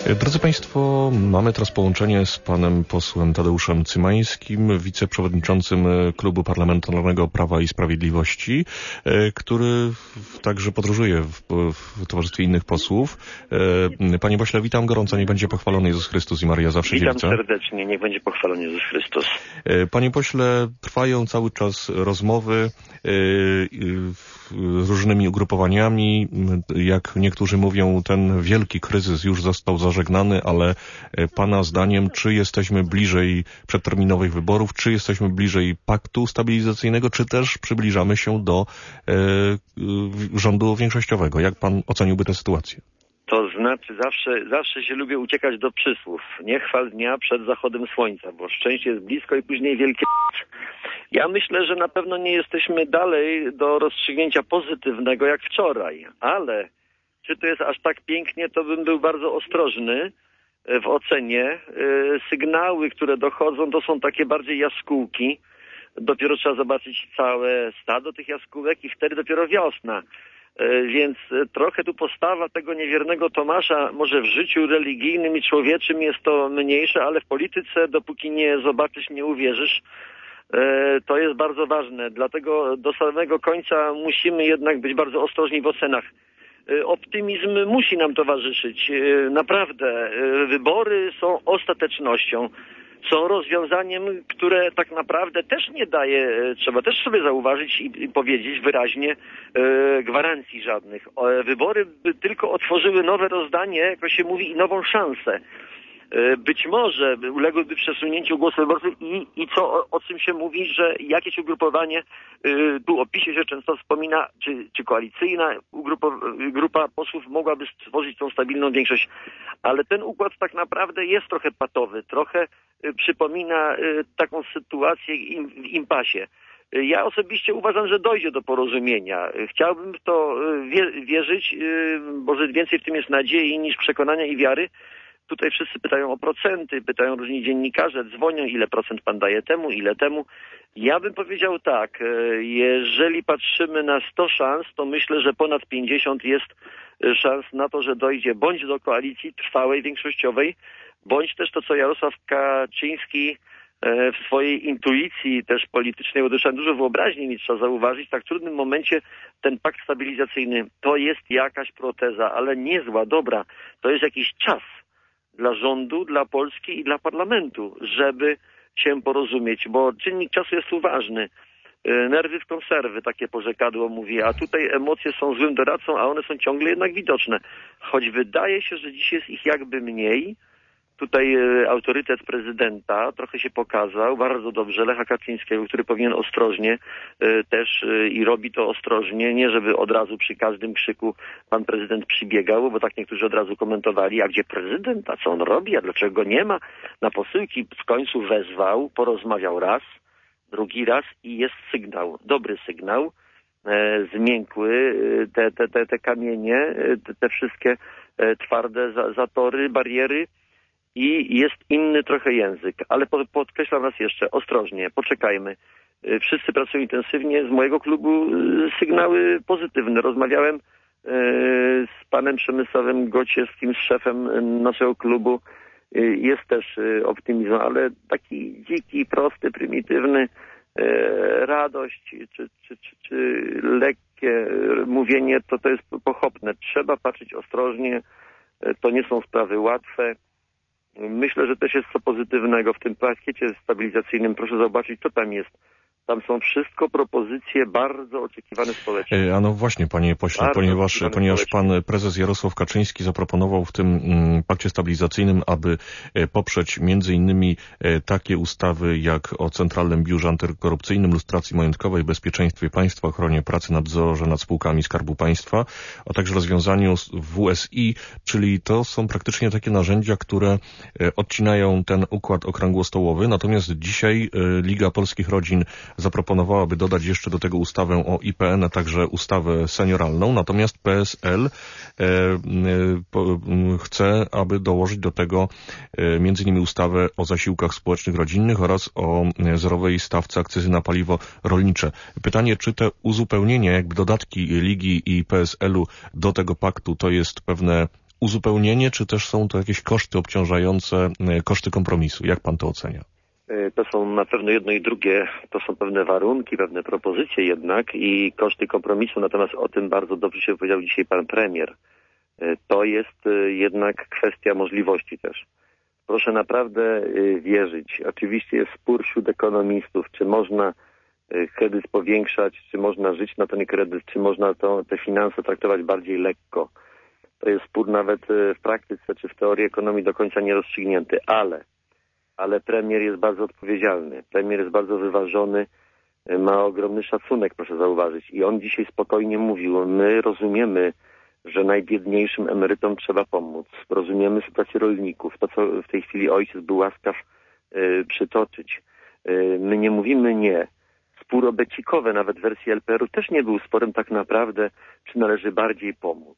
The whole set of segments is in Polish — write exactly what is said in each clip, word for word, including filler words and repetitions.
Drodzy Państwo, mamy teraz połączenie z panem posłem Tadeuszem Cymańskim, wiceprzewodniczącym Klubu Parlamentarnego Prawa i Sprawiedliwości, który także podróżuje w, w towarzystwie innych posłów. Panie pośle, witam gorąco, niech będzie pochwalony Jezus Chrystus i Maria zawsze Witam dzielca. serdecznie, niech będzie pochwalony Jezus Chrystus. Panie pośle, trwają cały czas rozmowy z różnymi ugrupowaniami. Jak niektórzy mówią, ten wielki kryzys już został zażegnany, ale pana zdaniem, czy jesteśmy bliżej przedterminowych wyborów, czy jesteśmy bliżej paktu stabilizacyjnego, czy też przybliżamy się do e, rządu większościowego? Jak pan oceniłby tę sytuację? To znaczy, zawsze, zawsze się lubię uciekać do przysłów. Nie chwal dnia przed zachodem słońca, bo szczęście jest blisko i później wielkie... Ja myślę, że na pewno nie jesteśmy dalej do rozstrzygnięcia pozytywnego jak wczoraj, ale czy to jest aż tak pięknie, to bym był bardzo ostrożny w ocenie. Sygnały, które dochodzą, to są takie bardziej jaskółki. Dopiero trzeba zobaczyć całe stado tych jaskółek i wtedy dopiero wiosna. Więc trochę tu postawa tego niewiernego Tomasza, może w życiu religijnym i człowieczym jest to mniejsze, ale w polityce, dopóki nie zobaczysz, nie uwierzysz, to jest bardzo ważne. Dlatego do samego końca musimy jednak być bardzo ostrożni w ocenach. Optymizm musi nam towarzyszyć. Naprawdę, wybory są ostatecznością. Są rozwiązaniem, które tak naprawdę też nie daje, trzeba też sobie zauważyć i, i powiedzieć wyraźnie, e, gwarancji żadnych. E, wybory by tylko otworzyły nowe rozdanie, jak się mówi, i nową szansę. E, być może uległyby przesunięciu głosu wyborców i, i co, o, o czym się mówi, że jakieś ugrupowanie, e, tu o PiSie się często wspomina, czy, czy koalicyjna ugrupo, grupa posłów mogłaby stworzyć tą stabilną większość. Ale ten układ tak naprawdę jest trochę patowy, trochę przypomina taką sytuację w impasie. Ja osobiście uważam, że dojdzie do porozumienia. Chciałbym w to wierzyć, bo więcej w tym jest nadziei niż przekonania i wiary. Tutaj wszyscy pytają o procenty, pytają różni dziennikarze, dzwonią, ile procent pan daje temu, ile temu. Ja bym powiedział tak, jeżeli patrzymy na sto szans, to myślę, że ponad pięćdziesiąt jest szans na to, że dojdzie bądź do koalicji trwałej, większościowej, bądź też to, co Jarosław Kaczyński w swojej intuicji też politycznej, bo też dużo wyobraźni mi trzeba zauważyć, w tak trudnym momencie ten pakt stabilizacyjny to jest jakaś proteza, ale niezła, dobra, to jest jakiś czas dla rządu, dla Polski i dla parlamentu, żeby się porozumieć, bo czynnik czasu jest tu ważny. Nerwy w konserwy, takie porzekadło mówi, a tutaj emocje są złym doradcą, a one są ciągle jednak widoczne. Choć wydaje się, że dziś jest ich jakby mniej. Tutaj e, autorytet prezydenta trochę się pokazał, bardzo dobrze, Lecha Kaczyńskiego, który powinien ostrożnie e, też e, i robi to ostrożnie, nie żeby od razu przy każdym krzyku pan prezydent przybiegał, bo tak niektórzy od razu komentowali, a gdzie prezydent, a co on robi, a dlaczego go nie ma? Na posyłki w końcu wezwał, porozmawiał raz, drugi raz i jest sygnał, dobry sygnał, e, zmiękły te, te, te, te kamienie, te, te wszystkie e, twarde za, zatory, bariery i jest inny trochę język. Ale po, podkreślam raz jeszcze, ostrożnie, poczekajmy. E, wszyscy pracują intensywnie, z mojego klubu e, sygnały pozytywne. Rozmawiałem e, z panem Przemysławem Gociewskim, z szefem naszego klubu. Jest też optymizm, ale taki dziki, prosty, prymitywny, e, radość czy, czy, czy, czy lekkie mówienie, to to jest pochopne. Trzeba patrzeć ostrożnie, to nie są sprawy łatwe. Myślę, że też jest co pozytywnego w tym pakiecie stabilizacyjnym. Proszę zobaczyć, co tam jest. Tam są wszystko propozycje bardzo oczekiwane społecznie. A no właśnie, panie pośle, bardzo ponieważ, ponieważ pan prezes Jarosław Kaczyński zaproponował w tym mm, pakcie stabilizacyjnym, aby e, poprzeć między innymi e, takie ustawy jak o Centralnym Biurze Antykorupcyjnym, lustracji majątkowej, bezpieczeństwie państwa, ochronie pracy, nadzorze nad spółkami Skarbu Państwa, a także rozwiązaniu W S I, czyli to są praktycznie takie narzędzia, które e, odcinają ten układ okrągłostołowy. Natomiast dzisiaj e, Liga Polskich Rodzin zaproponowałaby dodać jeszcze do tego ustawę o I P N, a także ustawę senioralną, natomiast P S L e, e, po, chce, aby dołożyć do tego e, między innymi ustawę o zasiłkach społecznych rodzinnych oraz o zerowej stawce akcyzy na paliwo rolnicze. Pytanie, czy te uzupełnienia, jakby dodatki Ligi i P S L-u do tego paktu to jest pewne uzupełnienie, czy też są to jakieś koszty obciążające, koszty kompromisu? Jak pan to ocenia? To są na pewno jedno i drugie, to są pewne warunki, pewne propozycje jednak i koszty kompromisu, natomiast o tym bardzo dobrze się wypowiedział dzisiaj pan premier. To jest jednak kwestia możliwości też. Proszę naprawdę wierzyć. Oczywiście jest spór wśród ekonomistów, czy można kredyt powiększać, czy można żyć na ten kredyt, czy można to, te finanse traktować bardziej lekko. To jest spór nawet w praktyce, czy w teorii ekonomii do końca nierozstrzygnięty, ale, ale premier jest bardzo odpowiedzialny. Premier jest bardzo wyważony, ma ogromny szacunek, proszę zauważyć. I on dzisiaj spokojnie mówił, my rozumiemy, że najbiedniejszym emerytom trzeba pomóc. Rozumiemy sytuację rolników, to co w tej chwili ojciec był łaskaw y, przytoczyć. Y, my nie mówimy nie. Spór o becikowe, nawet w wersji L P R u też nie był sporem tak naprawdę, czy należy bardziej pomóc.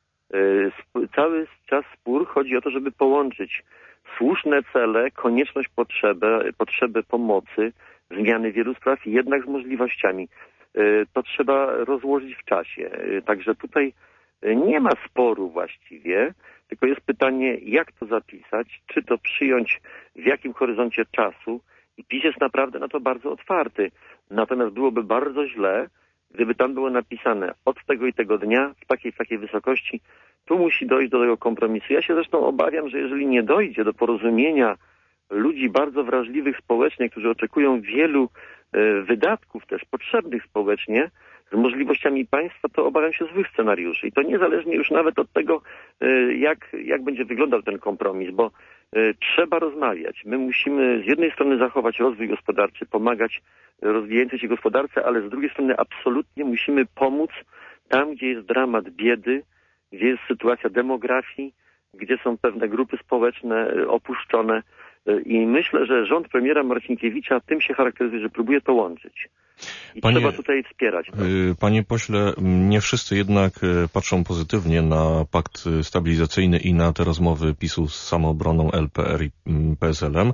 Y, sp- cały czas spór chodzi o to, żeby połączyć słuszne cele, konieczność potrzebę, potrzebę pomocy, zmiany wielu spraw i jednak z możliwościami. Y, to trzeba rozłożyć w czasie. Y, także tutaj nie ma sporu właściwie, tylko jest pytanie, jak to zapisać, czy to przyjąć, w jakim horyzoncie czasu i PiS jest naprawdę na to bardzo otwarty. Natomiast byłoby bardzo źle, gdyby tam było napisane od tego i tego dnia, w takiej, w takiej wysokości, tu musi dojść do tego kompromisu. Ja się zresztą obawiam, że jeżeli nie dojdzie do porozumienia ludzi bardzo wrażliwych społecznie, którzy oczekują wielu y, wydatków też potrzebnych społecznie, z możliwościami państwa, to obawiam się złych scenariuszy. I to niezależnie już nawet od tego, jak, jak będzie wyglądał ten kompromis, bo trzeba rozmawiać. My musimy z jednej strony zachować rozwój gospodarczy, pomagać rozwijającej się gospodarce, ale z drugiej strony absolutnie musimy pomóc tam, gdzie jest dramat biedy, gdzie jest sytuacja demografii, gdzie są pewne grupy społeczne opuszczone. I myślę, że rząd premiera Marcinkiewicza tym się charakteryzuje, że próbuje to łączyć. I panie, trzeba tutaj wspierać. No. Panie pośle, nie wszyscy jednak patrzą pozytywnie na pakt stabilizacyjny i na te rozmowy PiSu z Samoobroną, L P R i P S L-em.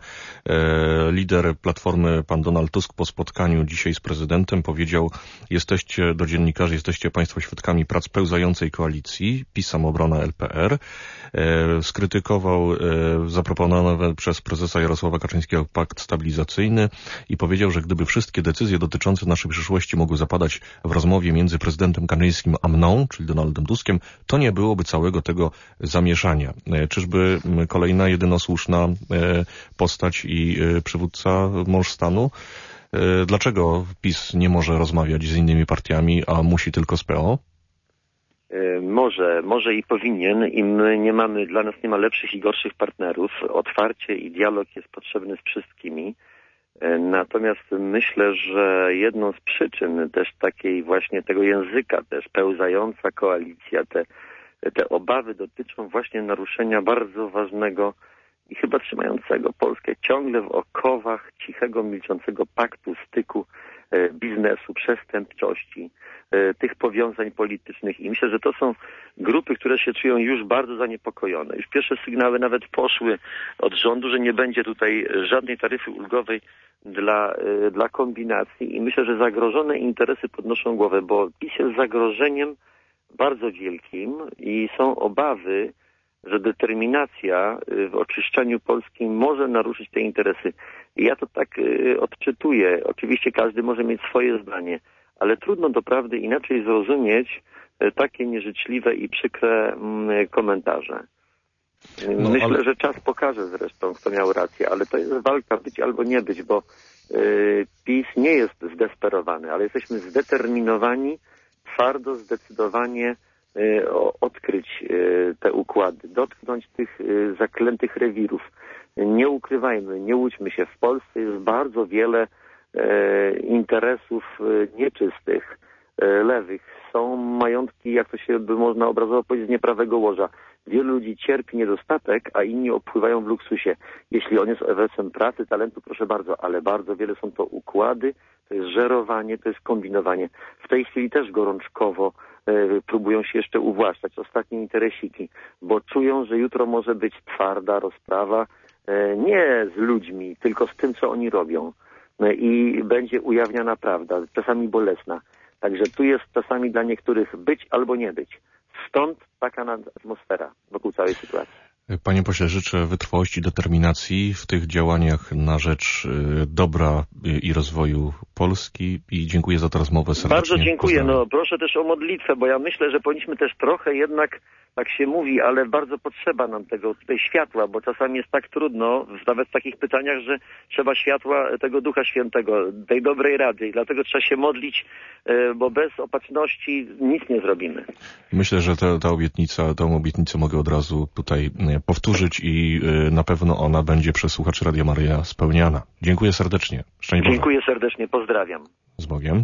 Lider Platformy, pan Donald Tusk, po spotkaniu dzisiaj z prezydentem powiedział, jesteście, do dziennikarzy, jesteście państwo świadkami prac pełzającej koalicji PiS, Samoobrona, L P R. Skrytykował zaproponowany przez prezesa Jarosława Kaczyńskiego pakt stabilizacyjny i powiedział, że gdyby wszystkie decyzje dotyczące naszej przyszłości mogły zapadać w rozmowie między prezydentem Kaczyńskim a mną, czyli Donaldem Tuskiem, to nie byłoby całego tego zamieszania. Czyżby kolejna jedynosłuszna postać i przywódca mąż stanu? Dlaczego PiS nie może rozmawiać z innymi partiami, a musi tylko z P O? Może, może i powinien i my nie mamy, dla nas nie ma lepszych i gorszych partnerów. Otwarcie i dialog jest potrzebny z wszystkimi. Natomiast myślę, że jedną z przyczyn też takiej właśnie tego języka, też pełzająca koalicja, te, te obawy dotyczą właśnie naruszenia bardzo ważnego i chyba trzymającego Polskę ciągle w okowach cichego, milczącego paktu, styku biznesu, przestępczości, tych powiązań politycznych i myślę, że to są grupy, które się czują już bardzo zaniepokojone. Już pierwsze sygnały nawet poszły od rządu, że nie będzie tutaj żadnej taryfy ulgowej dla, dla kombinacji i myślę, że zagrożone interesy podnoszą głowę, bo PiS jest zagrożeniem bardzo wielkim i są obawy, że determinacja w oczyszczaniu Polski może naruszyć te interesy. I ja to tak odczytuję. Oczywiście każdy może mieć swoje zdanie, ale trudno doprawdy inaczej zrozumieć takie nieżyczliwe i przykre komentarze. No, Myślę, ale... że czas pokaże zresztą, kto miał rację, ale to jest walka być albo nie być, bo y, PiS nie jest zdesperowany, ale jesteśmy zdeterminowani, twardo, zdecydowanie y, odkryć y, te układy, dotknąć tych y, zaklętych rewirów. Nie ukrywajmy, nie łudźmy się, w Polsce jest bardzo wiele y, interesów y, nieczystych, y, lewych. Są majątki, jak to się by można obrazowo powiedzieć, z nieprawego łoża. Wielu ludzi cierpi niedostatek, a inni opływają w luksusie. Jeśli on jest owocem pracy, talentu, proszę bardzo, ale bardzo wiele są to układy, to jest żerowanie, to jest kombinowanie. W tej chwili też gorączkowo e, próbują się jeszcze uwłaszczać ostatnie interesiki, bo czują, że jutro może być twarda rozprawa e, nie z ludźmi, tylko z tym, co oni robią. E, I będzie ujawniana prawda, czasami bolesna. Także tu jest czasami dla niektórych być albo nie być. Stąd taka atmosfera wokół całej sytuacji. Panie pośle, życzę wytrwałości, determinacji w tych działaniach na rzecz dobra i rozwoju Polski i dziękuję za tę rozmowę serdecznie. Bardzo dziękuję. Pozdrawiam. No proszę też o modlitwę, bo ja myślę, że powinniśmy też trochę jednak, tak się mówi, ale bardzo potrzeba nam tego tutaj światła, bo czasami jest tak trudno, nawet w takich pytaniach, że trzeba światła tego Ducha Świętego, tej dobrej rady i dlatego trzeba się modlić, bo bez opatrzności nic nie zrobimy. Myślę, że ta, ta obietnica, tą obietnicę mogę od razu tutaj powtórzyć i na pewno ona będzie przez słuchaczy Radia Maryja spełniana. Dziękuję serdecznie. Szczęść Boże. Dziękuję serdecznie, pozdrawiam. Z Bogiem.